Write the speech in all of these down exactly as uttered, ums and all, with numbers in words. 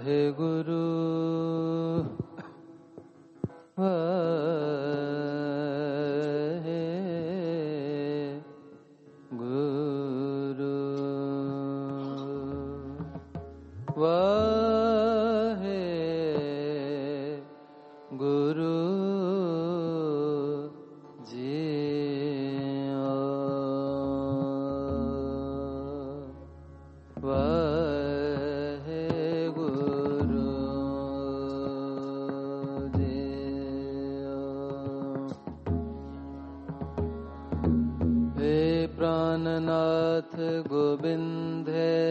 वाहे गुरु वाहे गुरु वाहे गुरु जी वाहे गुरु जी हे प्राणनाथ गोविंद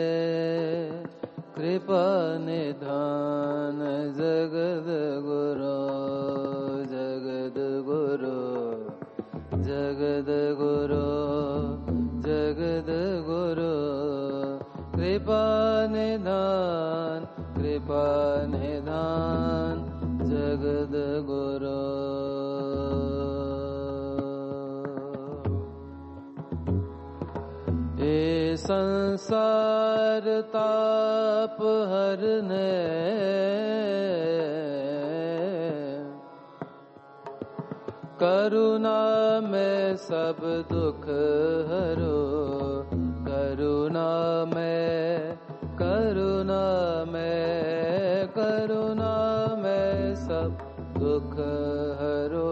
कृपा निधान जगद गुरु जगद गुरु जगद गुरु जगद गुरु कृपा निधान कृपा निधान जगद गुरु ये संसार ताप हरने करुणा में सब दुख हरो करुणा में करुणा में करुणा में सब दुख हरो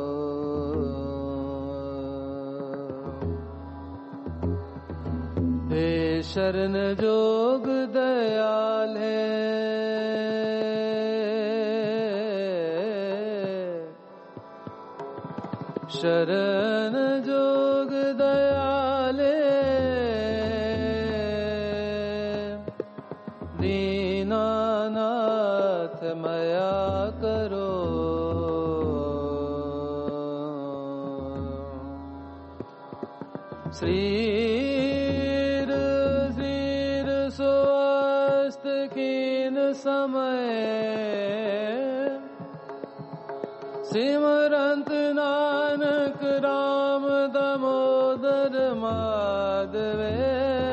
हे शरण जोग दयाल है शरण जोग दयाले दीनानाथ मया करो श्रीर श्रीर स्वस्थ कीन समय सिमरंत नानक राम दामोदर माधवे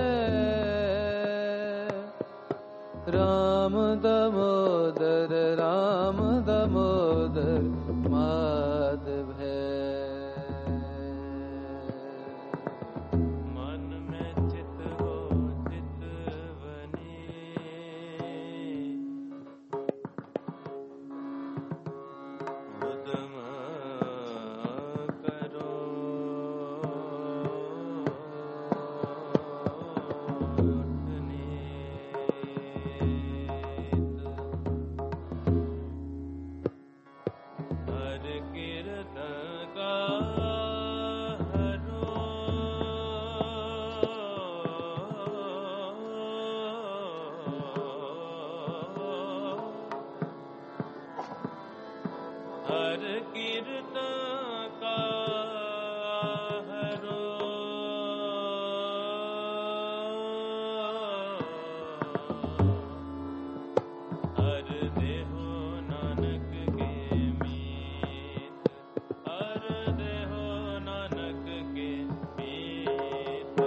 राम दामोदर राम दामोदर माधवे मन में चित हो चितवनी उदम करो उठनी हर कीर्तन का हरो हर कीर्तन का हरो हर देहो नानक के मीत हर देहो नानक के मीत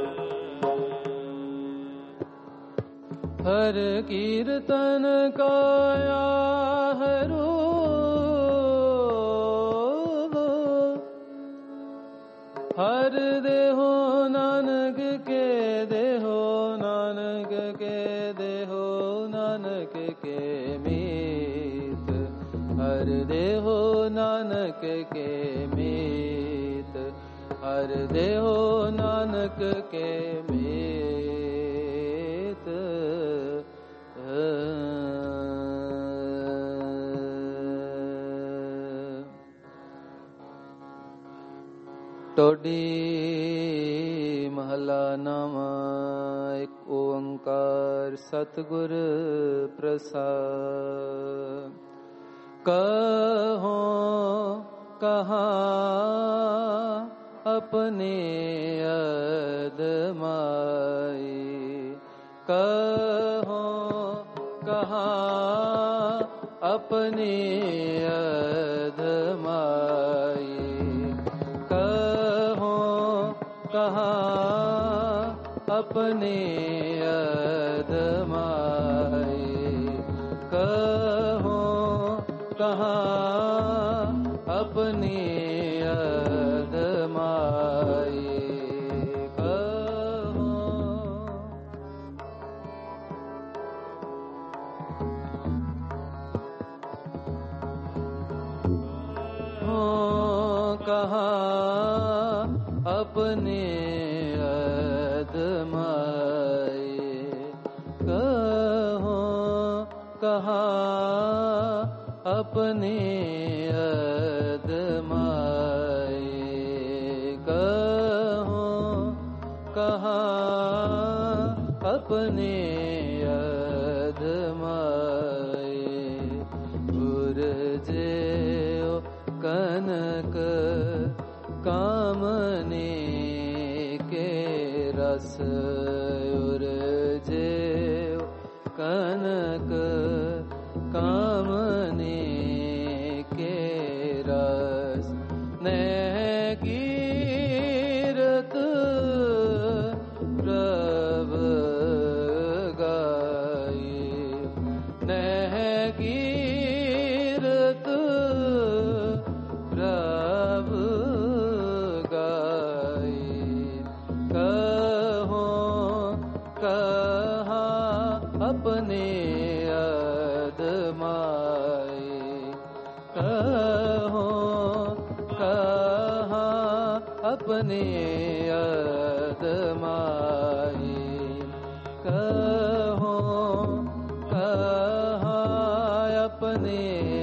हर कीर्तन काया हरो हर देहो नानक के देहो नानक के देहो नानक के मीत हर देहो नानक के मीत हर देहो नानक के मीत टोडी महला नामा एक ओंकार सतगुर प्रसाद कहो कहाँ अपने अदमाई कहो कहाँ अपने अदमाई कहो कहाँ अपने अदमाई अपने अदमाए कहो कहाँ अपने अदमाए कहो कहाँ अपने अदमाए उर्जे कनक कामने के रस उर्जे कनक कामने के रस नह गिरत प्रभ गाए नह गिरत प्रभ गाए कहो कहा अपने अदमाए कहो कहा अपने अदमाए कहो कहा अपने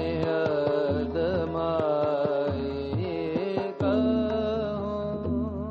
अदमाए कहो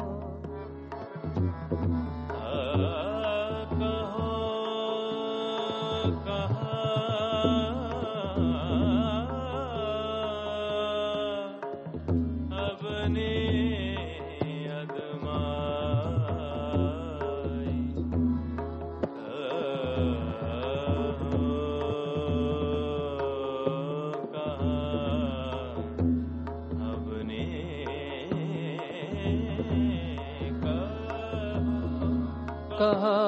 कहा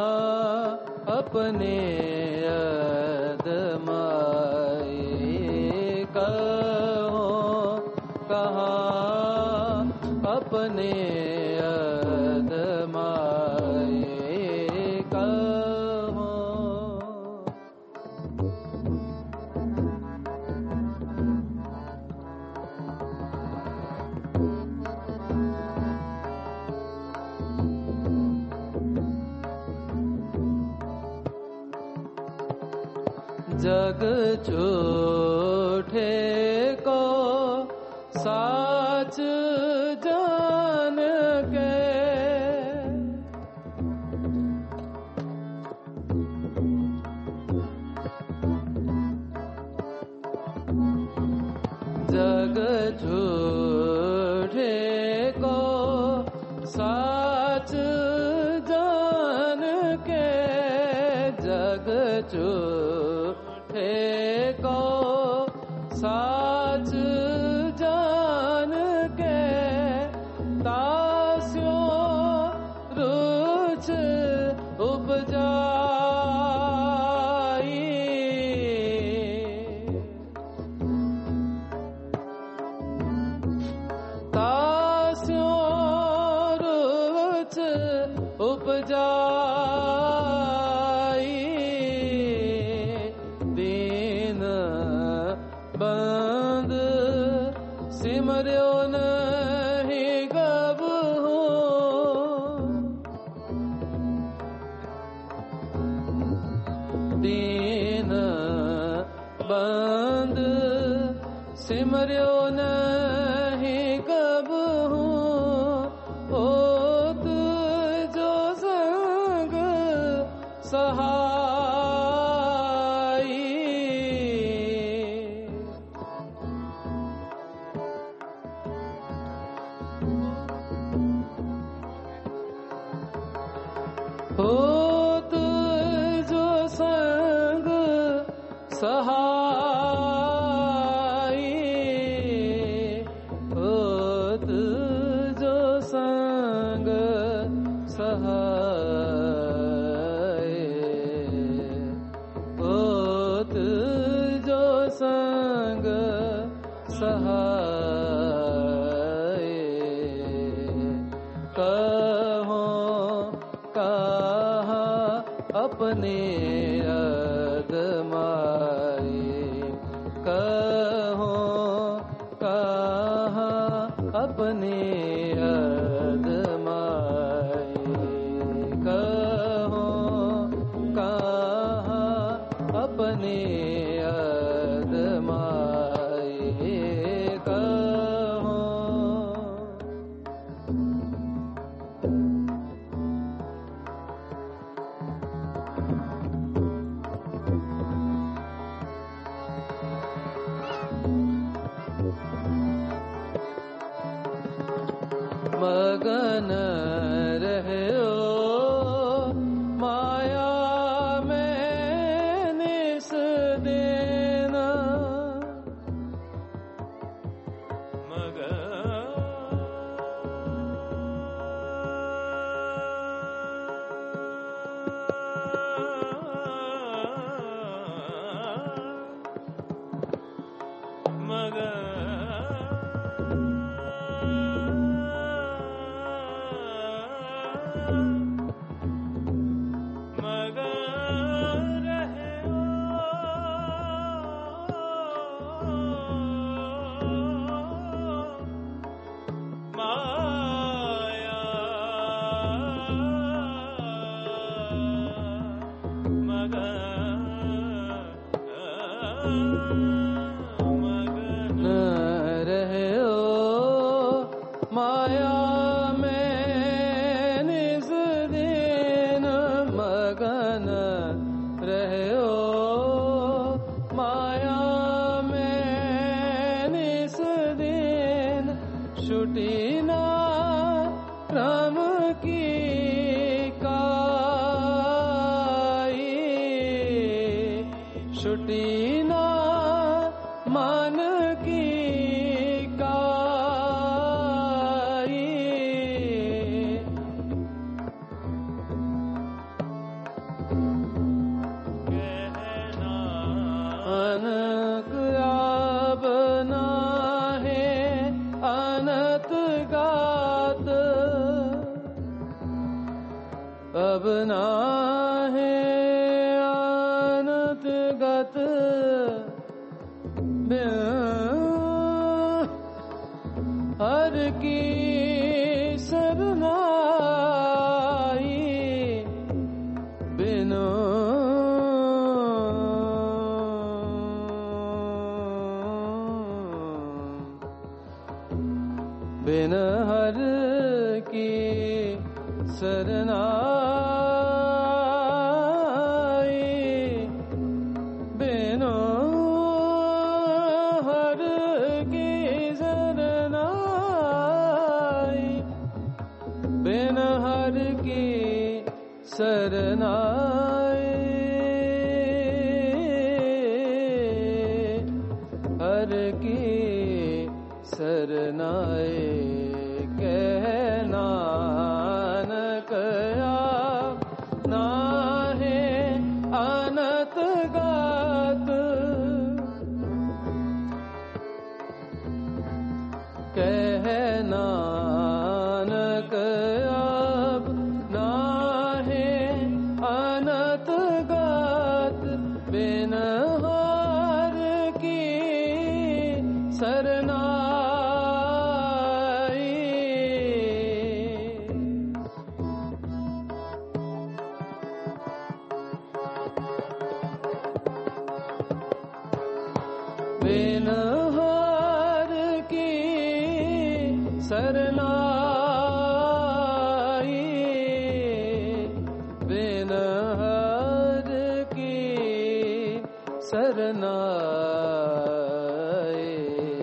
अपने अदमाए कहो कहा अपने अदमाए कहो जग झूठे को साच जान के जग झूठे को साच जान के जग झूठे को साच जान के तास्यो रुच उपजाई तास्यो रुच उपजाई दीन बंद सिमर्यो नहीं गबहू दीन बंद सिमर्यो नहीं गबहू होत जो संग सहाई होत जो संग सहाई होत जो संग सहाय होत जो संग सहाय कहो कहा अपने अदमाए कहो कहा अपने अदमाए मगन रहो माया में निस दिन अब ना है अनंत गत हर की सरनाई बिनो बिन हर की सरनाई बिनो हर की सरनाई बिन हर की सरनाई हर की सरनाई कहना ना है अनंत गात कहना नानक अब ना है अनंत गात बिन हार की सरना बिन हार की सरनाई बिन हार की सरनाई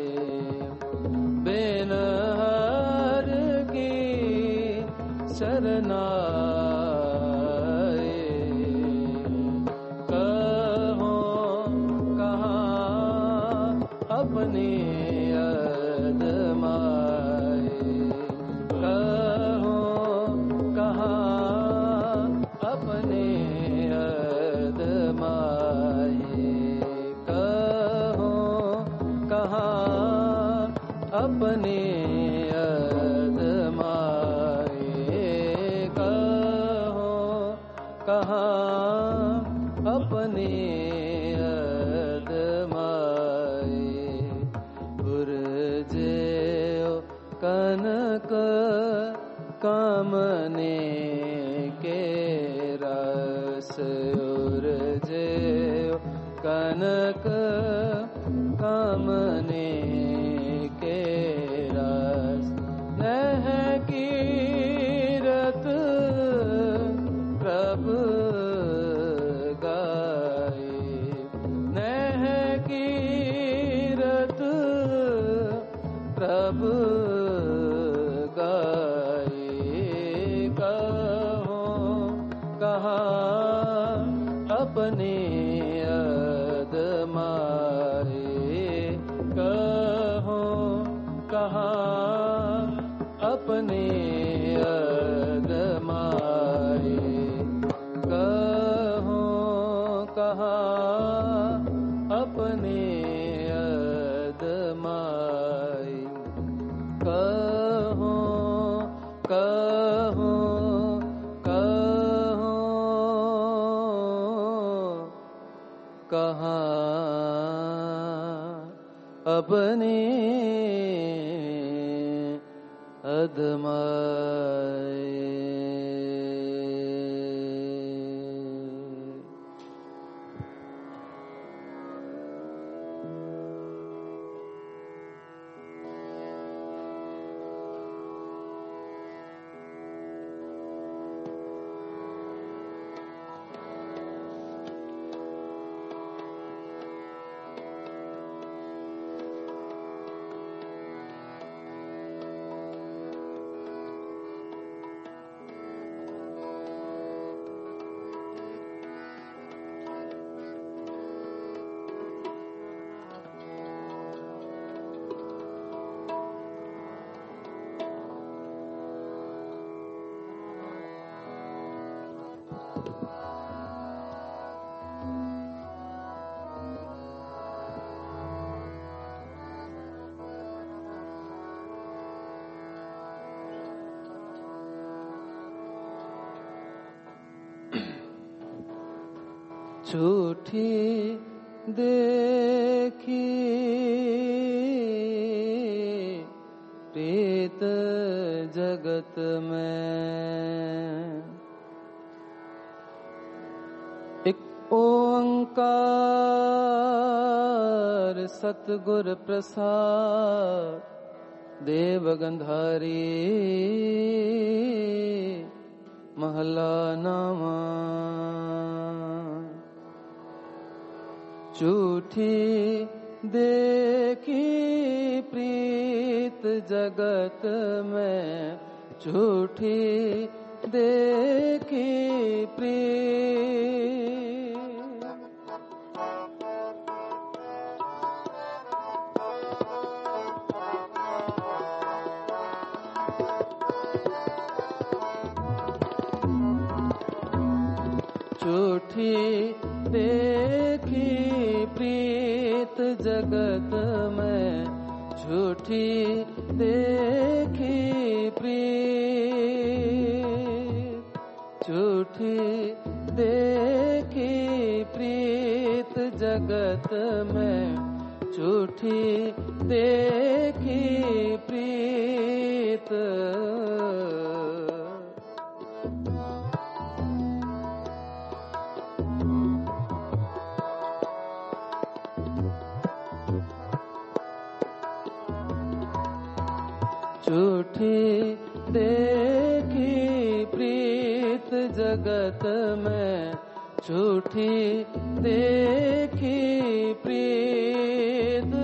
बिन हार की सरनाई कहो कहाँ अपनी अदमाए कहो कहाँ अपने अदमाए कहो कहाँ अपने अदमाए कहो कहाँ अपने कनक कामने के रस उर्जे कनक कामने के रस नह कीरत प्रभु गाए नह कीरत प्रभु गाए कहाँ अपने अदमाए, कहो कहाँ अपने अदमाए, कहो कहाँ अपने अदमाए, कहो कहो कहो कहाँ अपने अदमाए। झूठी देखी प्रीत जगत में, एक ओंकार सतगुर प्रसाद देव गंधारी महला नामा। झूठी देखी प्रीत जगत में, झूठी देखी प्रीत, झूठी देखी प्रीत जगत में, झूठी देखी प्रीत, झूठी देखी प्रीत जगत में, झूठी देखी प्रीत, झूठी देखी प्रीत जगत में, झूठी देखी प्रीत,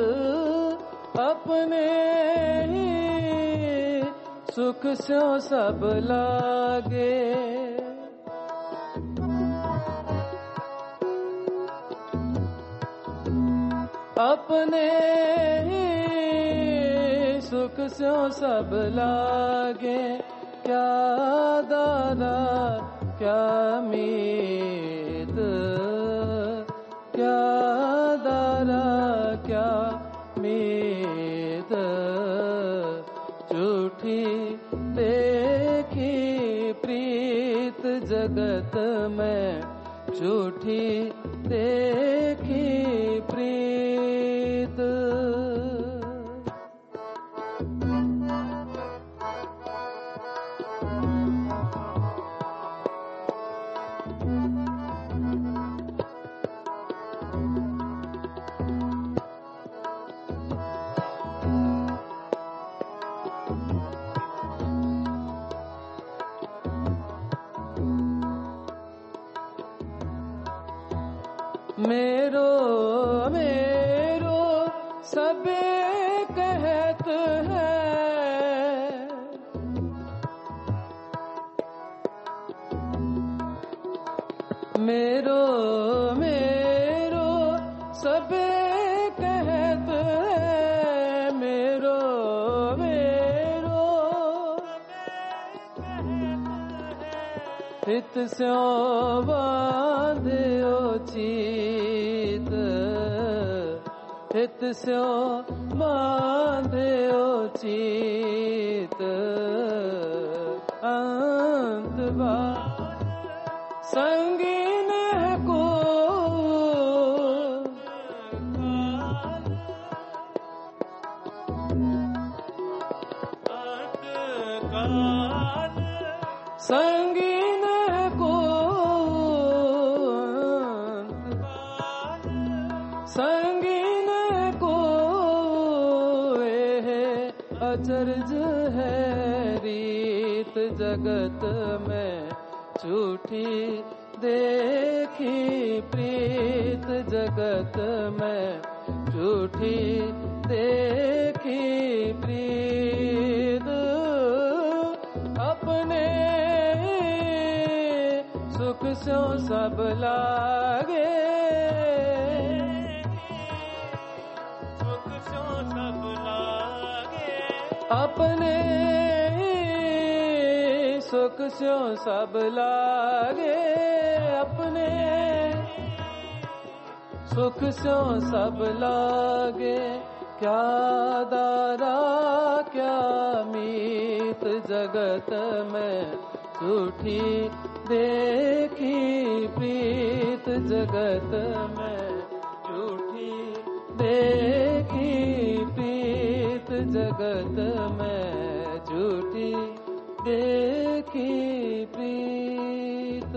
अपने ही सुख स्यो सब लागे, अपने ही सुख स्यो सब लागे, क्या दादा क्या मीत, क्या दादा क्या मीत, झूठी देखी प्रीत जगत में, झूठी देखी प्रीत, मेरो मेरो सबे कहत है, मेरो मेरो सबे कहत है मेरो मेरो हित स्यो बांध्यो चीत हित स्यो बांध्यो चीत अंत बार संगीन को संगीन को संगीन को अचरज है रीत जगत में झूठी देखी प्रीत जगत में झूठी देखी प्रीत अपने सुख स्यो सब लागे सुख स्यो सब लागे अपने सुख स्यो सब लागे अपने सुख स्यो सब लागे क्या दारा क्या मीत जगत में झूठी देखी प्रीत जगत में झूठी देखी प्रीत जगत में झूठी देखी प्रीत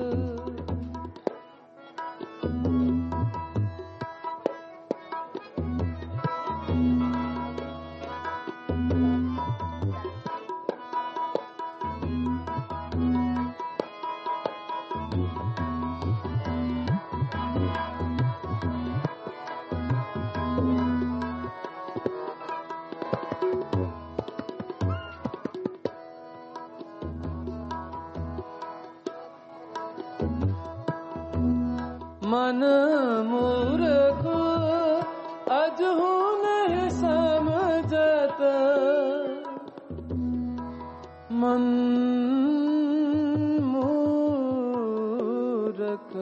मन मूर्ख अजहू नहीं समझत मन मूर्ख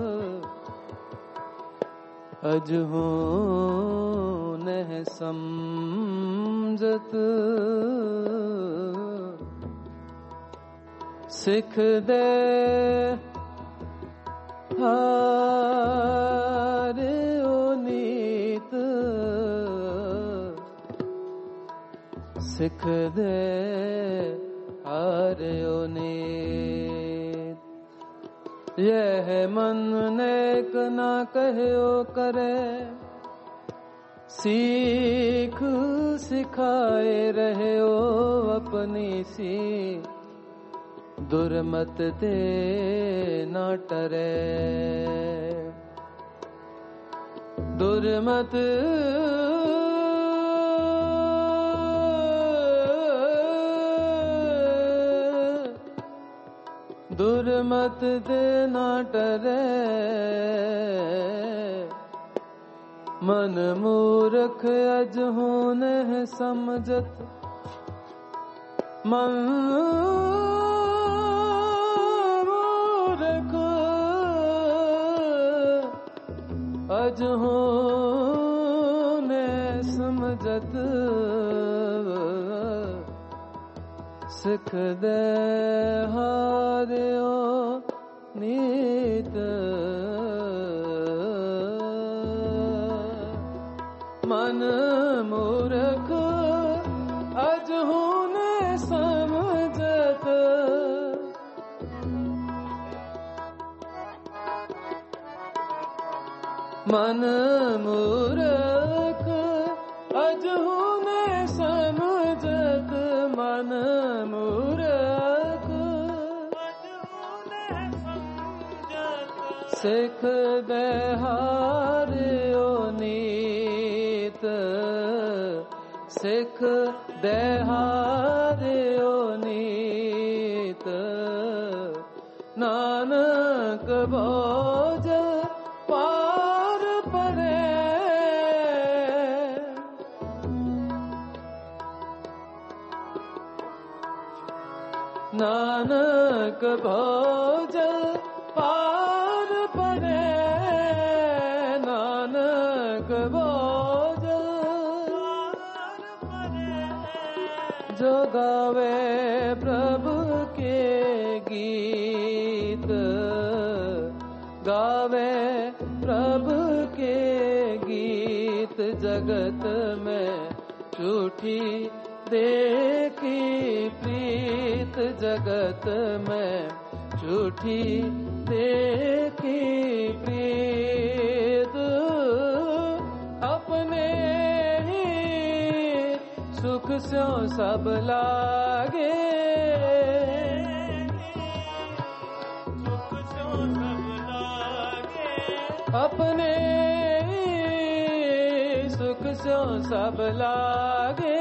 अजहू नहीं समझत सिख दे हारे ओ नीत सिख दे हारे ओ नीत यह मन नेक ना कहयो करे सीख सिखाए रहे ओ अपनी सी दुर्मत दे न टरे दुर्मत दुर्मत दे न टरे मन मूर्ख अजहू नहीं समझत मन अजहू ने समझत सिख दे हारियो नीत मन मूर्ख अजहू ने समझत मन मूर्ख अजहू ने समझत मन मूर्ख सिख दे हारियो नीत सिख दे हारियो नीत नानक बोझ पार परे, नानक बोझ पार परे, नानक बोझ पार परे। जो गावे प्रभु के गीत, गावे प्रभु के गीत, जगत में झूठी देखी प्रीत, जगत में झूठी देखी प्रीत। अपने ही सुख से सब लागे, अपने सुख से सब लागे,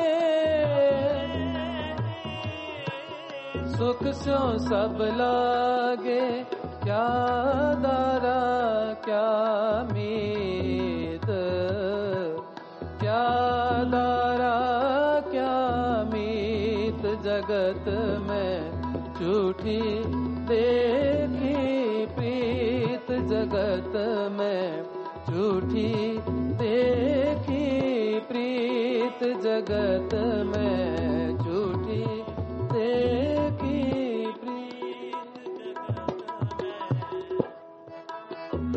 सुख से सब लागे। क्या दारा क्या मीत, क्या दारा क्या मीत, जगत में झूठी देखी प्रीत, जगत में झूठी देखी प्रीत, जगत में झूठी देखी प्रीत, जगत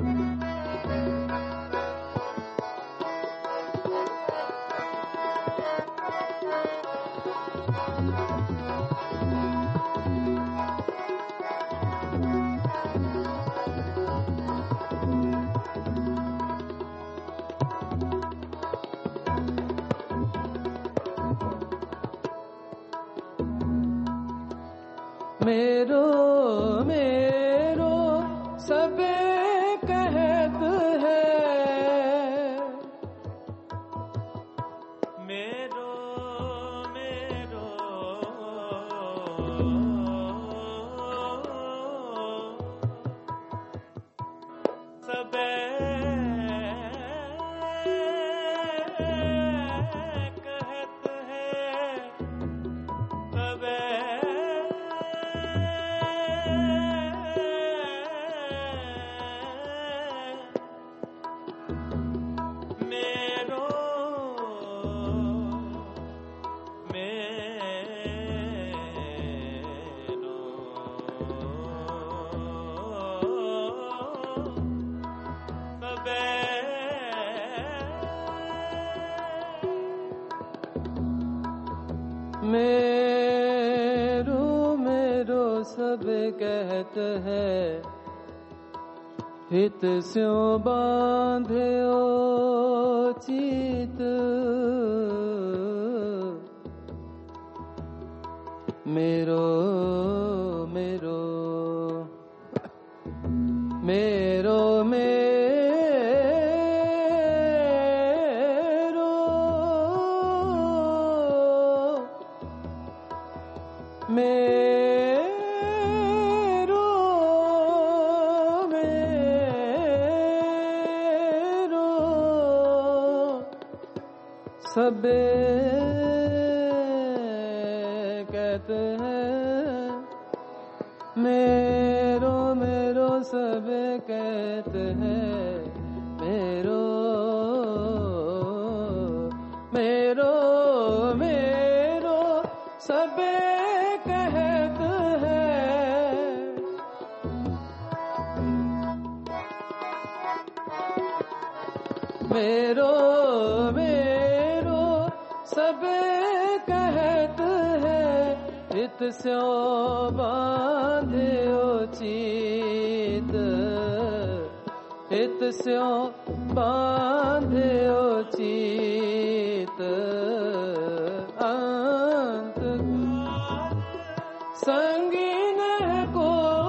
मेरो मेरो सब कहत है, मेरो मेरो सब कहत है, सब मेरो मेरो सब कहत है, हित स्यों बांधे ओ चित, मेरो मेरो मेरो मेरो मेरो मेरो सबे कहते हैं, मेरो मेरो सबे कहते हैं, मेरो मेरो मेरो सबे मेरो मेरो सब कहत है, हित स्यों बांधे ओ चित, हित स्यों बांधे ओ चित, अंत संगीन को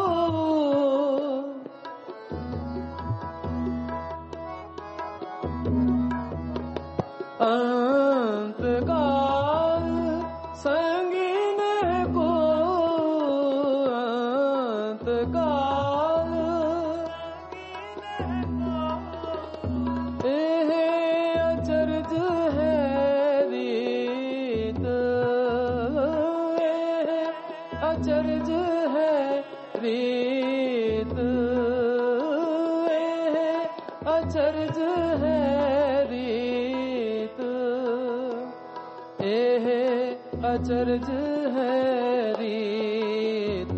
अंत काल संगीन को, अंत काल है रीत, अचरज है रीत, एह अचरज है रीत,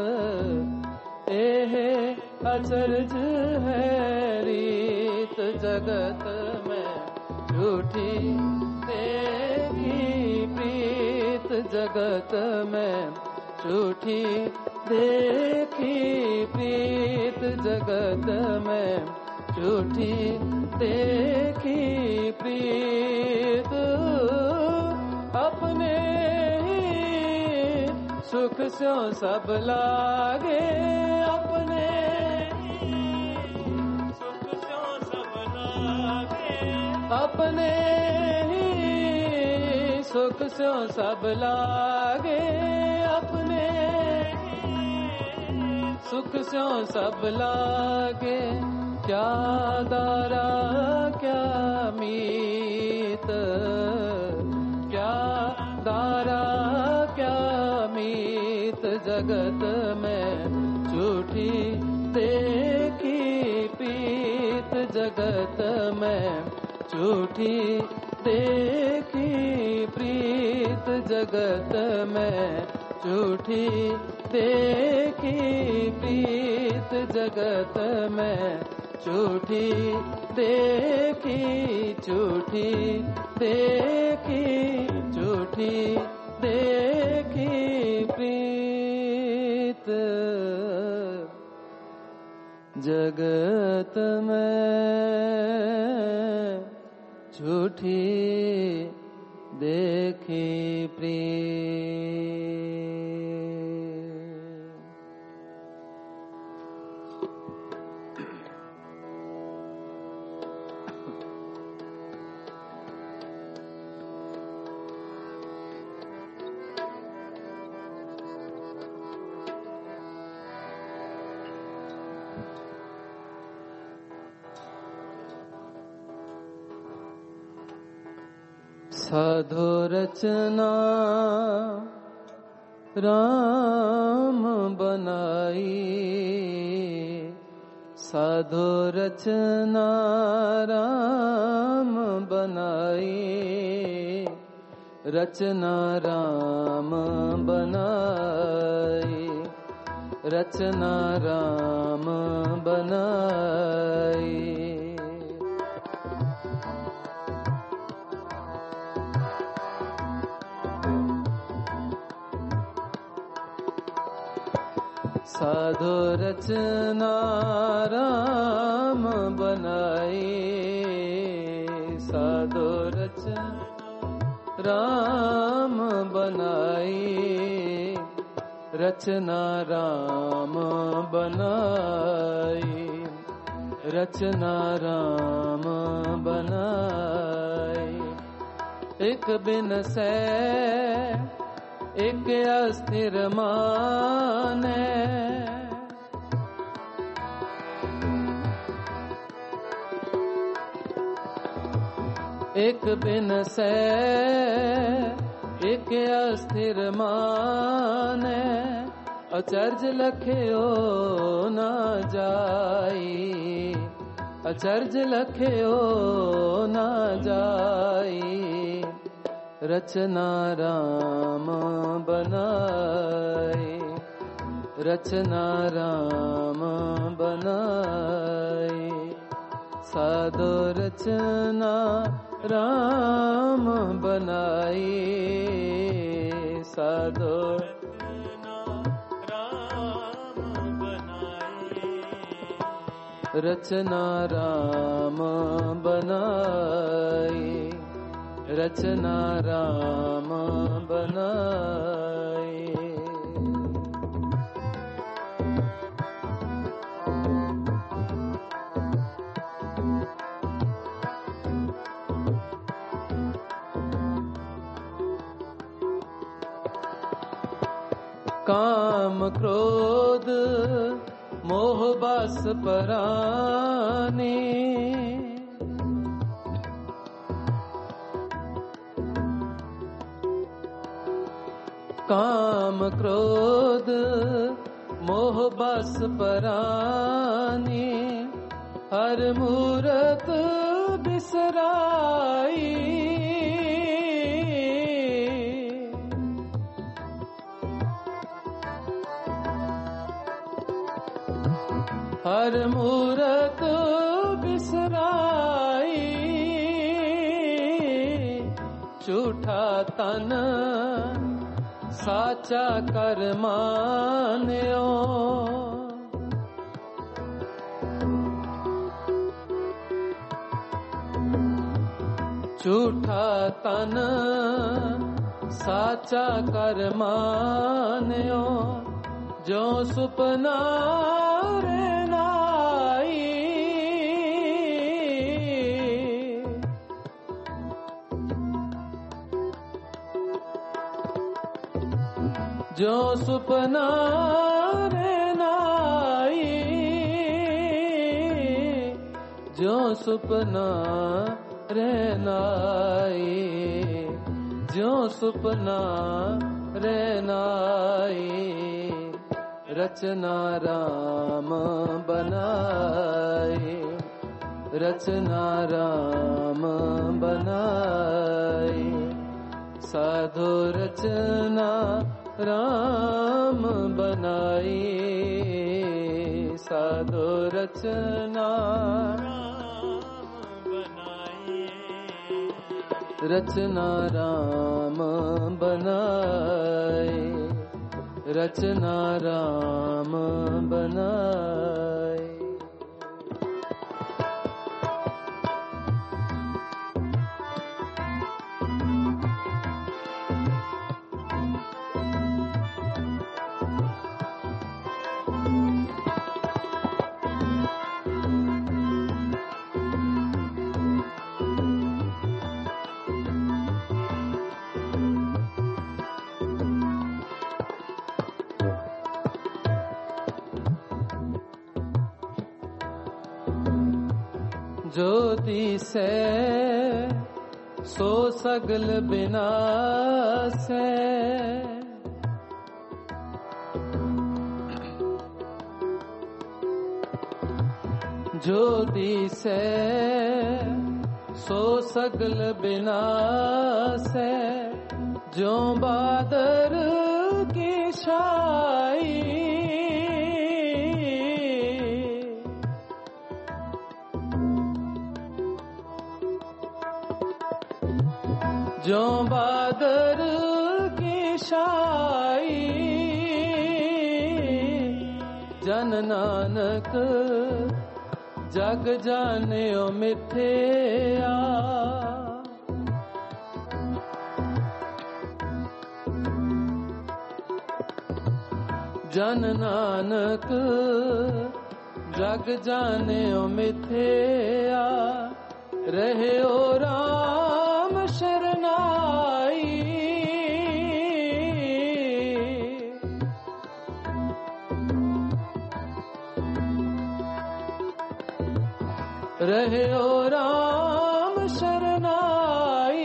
एह अचरज है रीत। जगत में झूठी देखी प्रीत, जगत में झूठी देखी प्रीत, जगत में झूठी देखी प्रीत। अपने ही सुख स्यों सब लागे, अपने ही सुख स्यों सब लागे, अपने ही सुख स्यों सब लागे, अपने ही सुख स्यों सब लागे। क्या दारा क्या मीत, क्या दारा क्या मीत, जगत में झूठी देखी प्रीत, जगत में झूठी देखी प्रीत, जगत में झूठी देखी प्रीत, जगत में झूठी देखी, झूठी देखी, झूठी देखी प्रीत, जगत में झूठी देखी प्रीत। साधु रचना राम बनाई, साधु रचना राम बनाई, रचना राम बनाई, रचना राम बनाई। साधु रचना राम बनाई, साधु रचना राम बनाई, रचना राम बनाई, रचना राम बनाई। एक बिन से एक अस्थिर माने, एक बिन से एक अस्थिर माने, अचर्ज लख्यो न जाई, अचर्ज लख्यो न जाई। रचना राम बनाई, रचना राम बनाई, साधु रचना राम बनाई, साधु रचना राम बनाई, रचना राम बनाई, रचना राम बनाई। काम क्रोध मोह बस परानी, काम क्रोध मोह बस परानी, हर मूरत बिसराई। हर मूरत बिसराई, झूठा तन साचा कर मान्यो। झूठा तन साचा कर मान्यो, जो सुपना नाई। जो सुपना नाई, जो सुपना रहनाई, जो सुपना रहनाई। रचना राम बनाए, रचना राम बनाए। साधु रचना राम बनाई, साधु रचना रचना राम बनाए, रचना राम बनाए। जो दिसे सो सगल बिनासे, जो दिसे सो सगल बिनासे। जो बादर की छाई, जो बादर की छाई। जन नानक जग जानियो मिथ्या, जन नानक जग जानियो मिथ्या। रहे ओ राम शरनाई, रहे ओ राम शरनाई,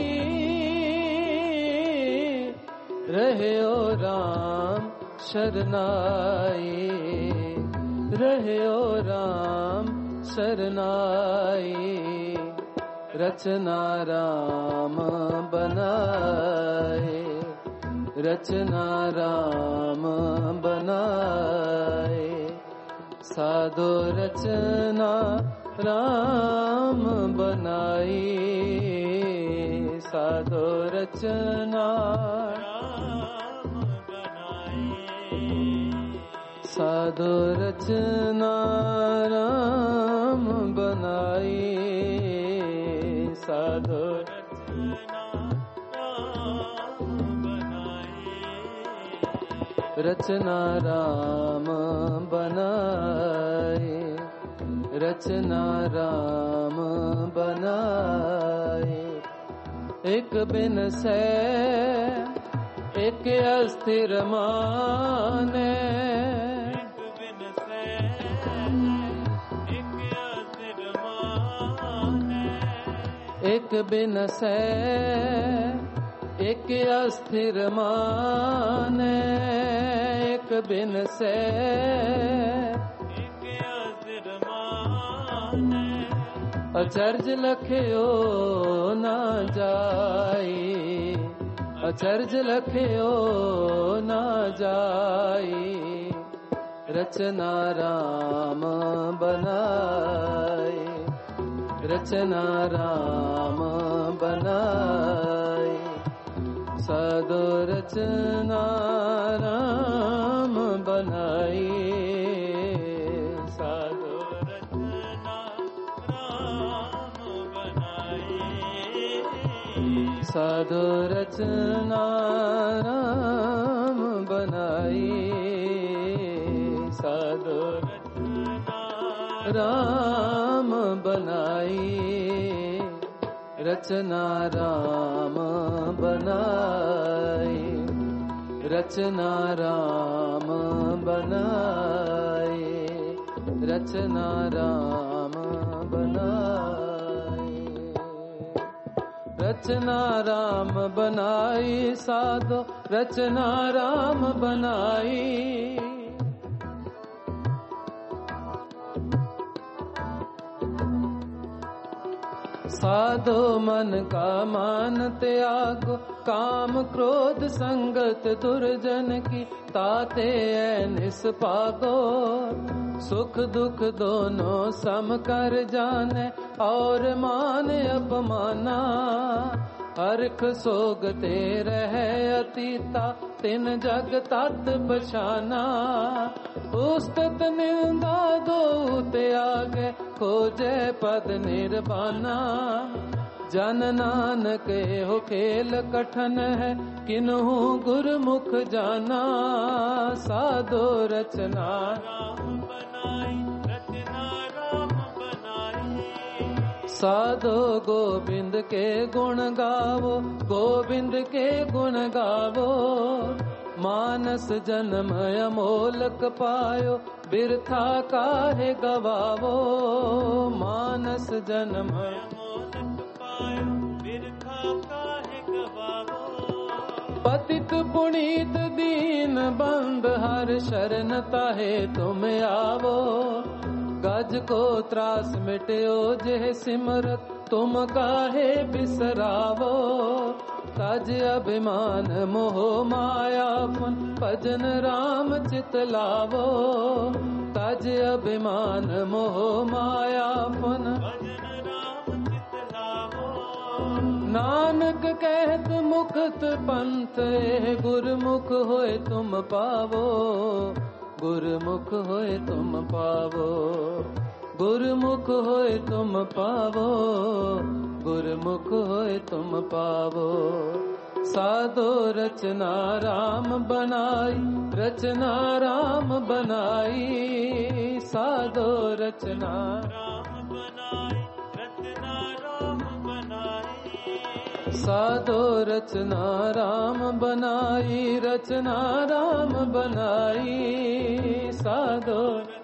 रहे ओ राम शरनाई, रहे ओ राम शरनाई। रचना राम बनाए, रचना राम बनाए। साधु रचना राम बनाई, साधु रचना राम बनाई। साधु रचना राम बनाई, साधु रचना राम बनाई। रचना राम बनाए, रचना राम बनाए। एक बिन से एक अस्थिर माने, एक बिन से एक अस्थिर माने। एक बिन से एक अस्थिर माने एक बिन से एक अस्थिर माने अचर्ज लख्यो ना जाई अचर्ज लख्यो ना जाई रचना राम बनाए रचना राम बनाए साधो रचना राम बनाई साधो रचना राम बनाई साधो रचना राम बनाई साधो रचना राम बनाई रचना राम बनाई रचना राम बनाई रचना राम बनाई रचना राम बनाई साधो रचना राम बनाई साधो मन का मान त्यागो काम क्रोध संगत दुर्जन की ताते निष्पागो सुख दुख दोनों सम कर जाने और मान अपमाना हरख सोगते रहे अतीता तिन जग तत् बछाना उस्तत निंदा दो त्यागे खोजे पद निर्वाणा जन नानक हो खेल कठन है किन्हु गुरमुख जाना साधो रचना राम बनाई रचना राम बनाई साधो गोविंद के गुण गावो गोविंद के गुण गावो मानस जन्म अमोलक पायो बिरथा काहे गवावो मानस जन्म अमोलक पायो बिरथा काहे गवावो पतित पुनीत दीन बंद हर शरण ताहे तुम आवो गज को त्रास मिट्यो जे सिमरत तुम काहे बिसरावो तज अभिमान मोह माया फन भजन राम चित लावो तज अभिमान मोह माया फन भजन राम चित लावो नानक कहत मुक्त पंथ गुरमुख होए तुम पावो गुरमुख होए तुम पावो गुरमुख होए तुम पावो गुरमुख होए तुम पावो साधो रचना राम बनाई रचना राम बनाई साधो रचना राम बनाई रचना राम बनाई साधो रचना राम बनाई रचना राम बनाई साधो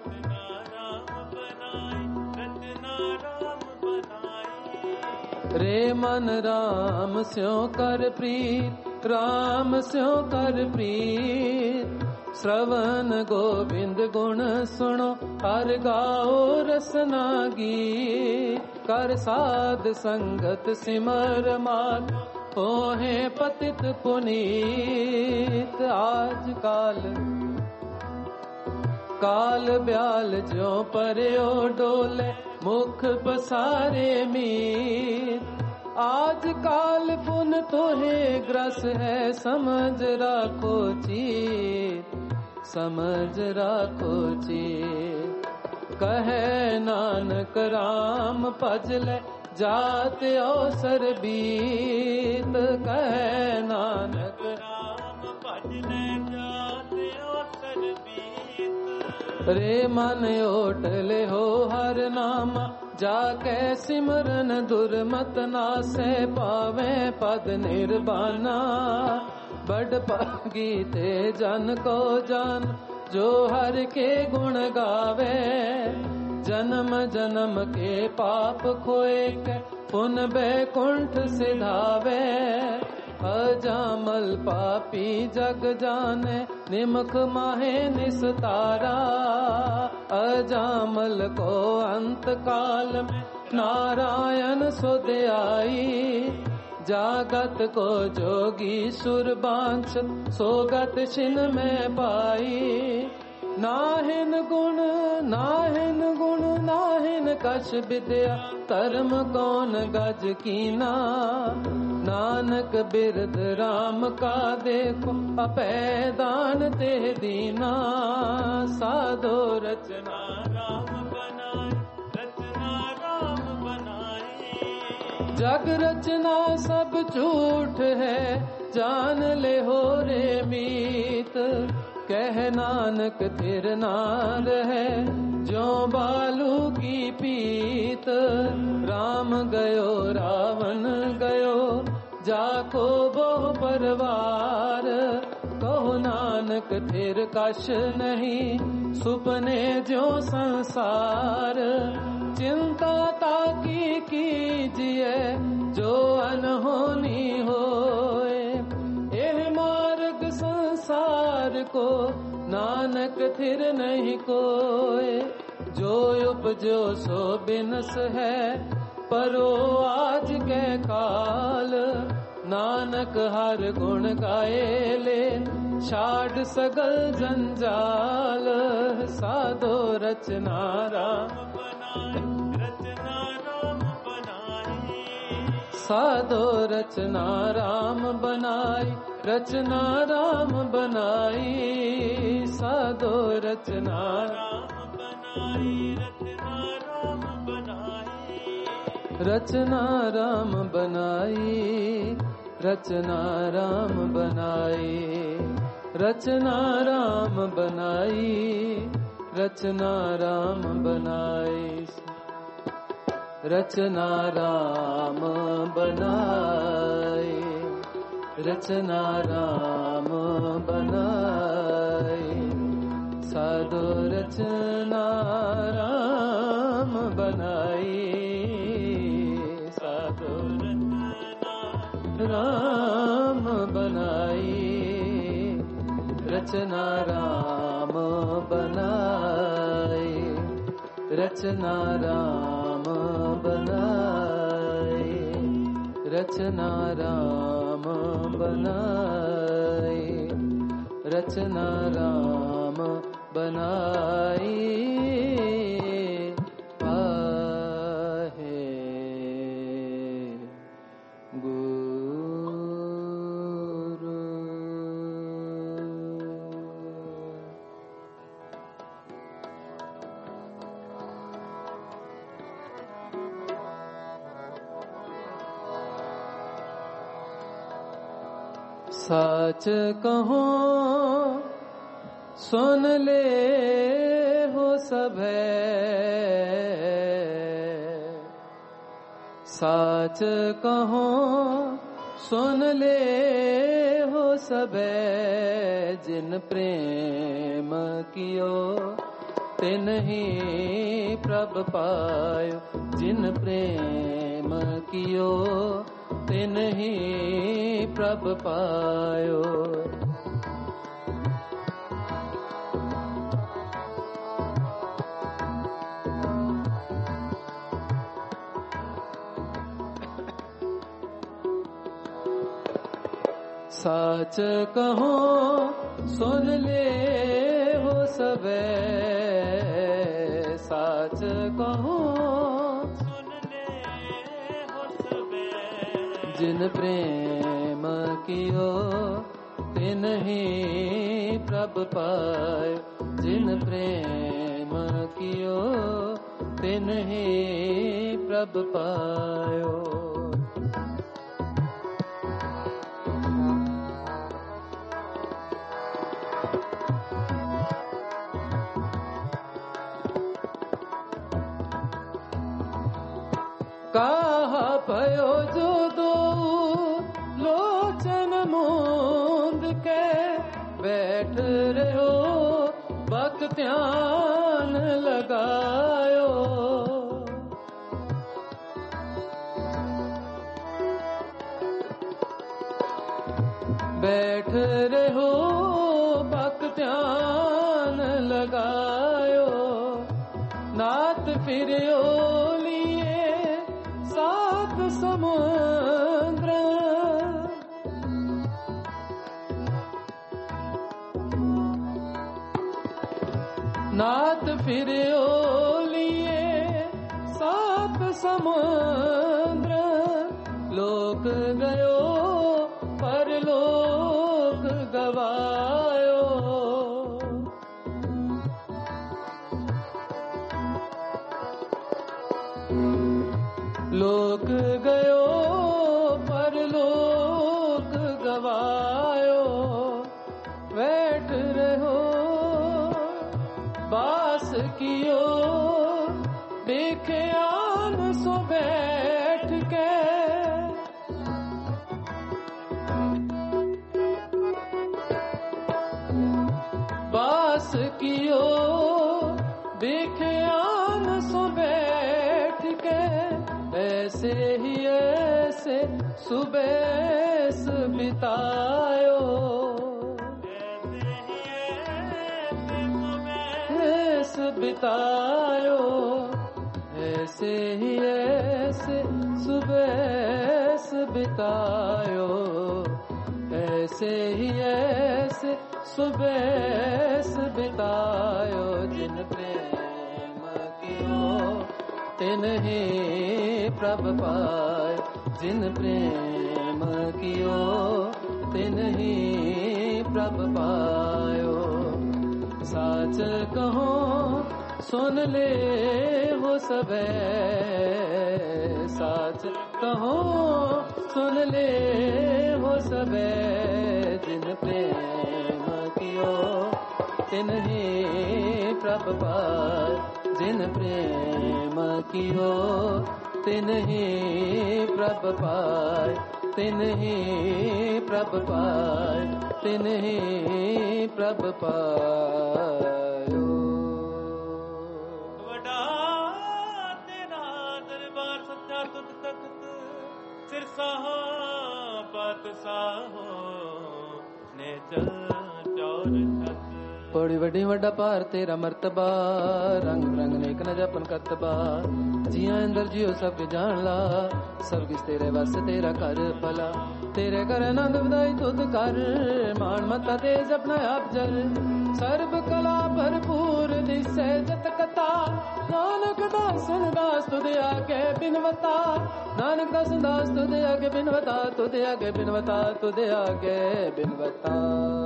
रे मन राम स्यों कर प्रीत राम स्यों कर प्रीत श्रवण गोविंद गुण सुनो हर गाओ रसना गीत कर साध संगत सिमर मात होहे पतित पुनीत आज काल काल ब्याल ज्यों पर्यो डोले मुख पसारे मीत आज काल पुन तोहे ग्रस है समझ राखो चीत समझ राखो चीत कहे नानक राम भजले जात अवसर बीत कहे नानक राम भजले जात अवसर बीत रे मन ओट ले हो हर नाम जाके सिमरन दुर्मत नासे पावे पद निर्वाणा बड़ पागी ते जन को जान जो हर के गुण गावे जन्म जन्म के पाप खोए के पुन बैकुंठ सिधावे अजामल पापी जग जाने निमख माहे निस्तारा। अजामल को अंत काल में नारायण सुध आई। जागत को जोगी सुर बांछ सोगत छिन में पाई। नाहिन गुण नाहिन गुण नाहिन कछ विद्या धर्म कौन गज कीना। नानक बिरद राम का देखो अपैदान ते दीना। साधो रचना राम बनाए रचना राम बनाए। जग रचना सब झूठ है जान ले हो रे मीत। कह नानक तिर नार है जो बालू की पीत। राम गयो रावण गयो जाको बहु परवार। कहो नानक तिर कछ नहीं सुपने जो संसार। चिंता ताकी कीजिए जो अनहोनी होए। एह मार्ग संसार को नानक थिर नहीं कोय। जो उपजो सो बिनस है परो आज के काल। नानक हर गुण गाए ले छाड़ सगल जंजाल। साधो रचना राम बनाए रचना राम बनाए। साधो रचना राम बनाई रचना राम बनाई। साधो रचना राम बनाई रचना राम बनाई। रचना राम बनाई रचना राम बनाई। रचना राम बनाई रचना राम बनाई। रचना राम बनाई रचना राम बनाई। साधो रचना राम बनाई। साधो रचना राम बनाई। रचना राम बनाई रचना राम बनाई। रचना राम बनाई रचना राम बनाई। पाहे गुरु। सच कहो सुन ले हो सभे। सच कहो सुन ले हो सभे। जिन प्रेम कियो तिन ही प्रभ पायो। जिन प्रेम कियो तिन ही प्रभ पायो। सच कहो सुन ले हो सबे। सच कहो सुन ले हो सबे। जिन प्रेम कियो तिन ही प्रभ पायो। जिन प्रेम कियो तिन ही प्रभ पायो। कहा भयो जो दो लोचन मूंद के बैठ रहो बक ध्यान लगायो। लगायो, नाथ फिरियो लिए सात समुद्र, नाथ फिरियो लिए सात समुद्र, लोक गयो परलोक गवायो, लोक गयो परलोक गवायो, बैठ रहो बास कियो बेख्याल सो बैठ के, बास कियो बेख्याल सो बैठ के, ऐसे ही ऐसे सुबह बितायो, बितायो, ऐसे ही ऐसे सुबह बितायो, ऐसे ही ऐसे सुबह बितायो, जिन प्रेम कियो तिन ही प्रभ पाए, जिन प्रेम कियो तिन ही प्रभ पायो, साच कहो सुन ले हो सबे, साच कहो सुन ले हो सबे, जिन प्रेम कियो तिन ही प्रभ पाए, जिन प्रेम कियो तिन ही प्रभ पाए, तिन ही प्रभ पाए, तिन ही प्रभ पायो। वडा तेरा दरबार सच्चा तुझ तख्त, सिर साहो पात साहो ने चल चौर छत, बड़ी वड्डी वड्डा पार तेरा मर्तबा, रंग रंग नेक न जपन कतबा, जिया अंदर जियो सब जान ला, सब किस तेरे बस तेरा कर भला, तेरे कर आनंद बधाई तुद कर, मान मता तेज अपना आप जल, सर्व कला भरपूर दिसे जत कथा, नानक दासन दास तुदे आगे बिनवता, नानक दासन दास तुदे आगे बिनवता, तुदे आगे बिनवता, तुदे आगे बिनवता।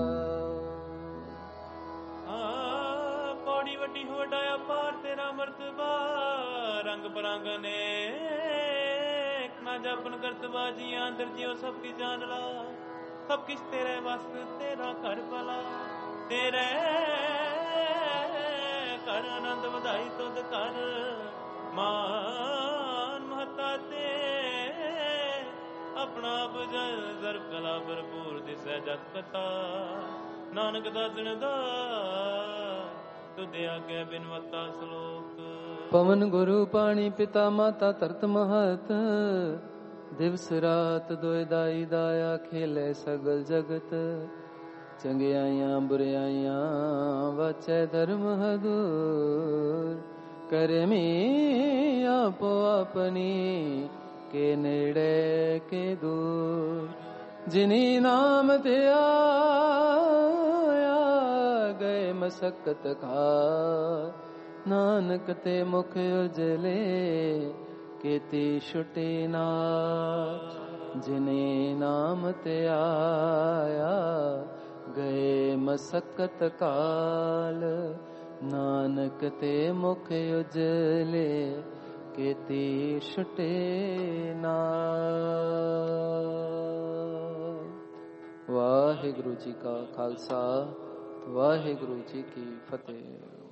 वड्डी वड्डाया पार तेरा मर्तबा, रंग बरंग ने ना जपन करतबा, जिया अंदर जियो सब की जान ला, सब किस तेरे वस्त तेरा कर भला, तेरे कर आनंद बधाई तुद कर, मान महता ते अपना बजल जर कला भरपूर दिसै जत कथा, नानक दासन दा तुदे आगे बिनवता श्लोक। पवन गुरु पानी पिता माता तरत महत, दिवस रात दोए दाई दाया खेले सगल जगत, चंगियाइयां बुराइयां वाचे धर्म हदूर, करे में आपो अपनी के नेड़े के दूर, जिनी नाम ते आया गए मसक्कत का, नानक ते मुख उजले केती छुटे ना, जिने नाम ते आया गए मसक्कत काल, नानक ते मुख उजले केती छुटे ना। वाहिगुरु जी का खालसा, वाहिगुरु जी की फतेह।